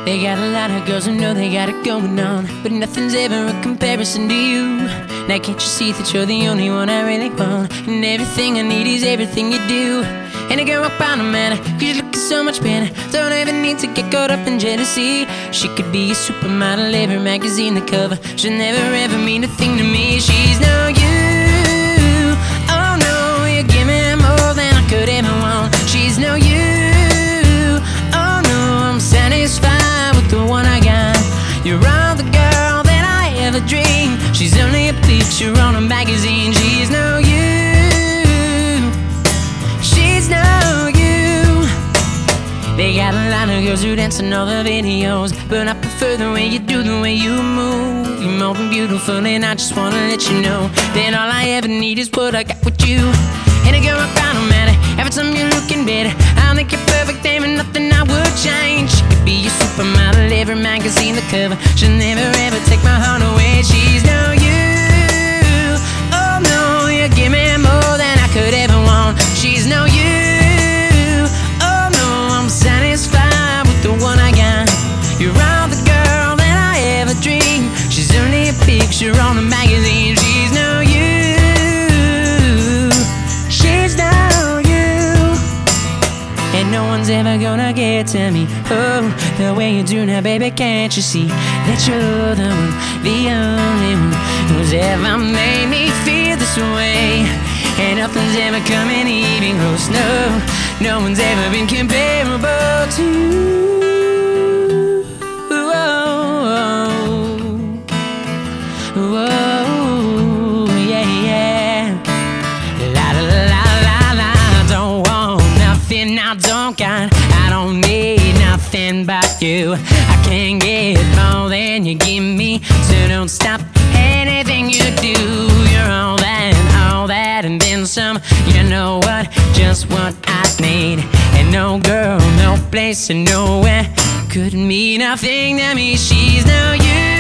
They got a lot of girls who know they got it going on, but nothing's ever a comparison to you. Now can't you see that you're the only one I really want? And everything I need is everything you do. And I can't walk by no matter, cause you're looking so much better. Don't ever need to get caught up in jealousy. She could be a supermodel, every magazine the cover. She'll never ever mean a thing to me. She's no you. Oh no, you give me more than I could ever want. She's no you. Oh no, I'm satisfied with the one I got. You're all the girl that I ever dreamed. She's only a picture on a magazine. She's no you. They got a lot of girls who dance in all the videos, but I prefer the way you do, the way you move. You're more than beautiful, and I just wanna let you know that all I ever need is what I got with you. And a girl, I don't matter, every time you're looking better. I'll make you perfect, there ain't nothing I would change. She could be a supermodel, every magazine the cover. She'll never ever take my heart away. She's no you. Oh no, you give me more than I could ever want. She's no you. Satisfied with the one I got. You're all the girl that I ever dreamed. She's only a picture on a magazine. She's no you. She's no you. And no one's ever gonna get to me, oh, the way you do now, baby. Can't you see that you're the one, the only one who's ever made me feel this way? And nothing's ever coming even close. No, no one's ever been comparable to you. Whoa, yeah, yeah. La la la la la. I don't want nothing I don't got. I don't need nothing but you. I can't get more than you give me, so don't stop anything you do. You're all that, and then some. You know what? Just what I need. And no girl, no place, and nowhere could mean nothing to me. She's no you.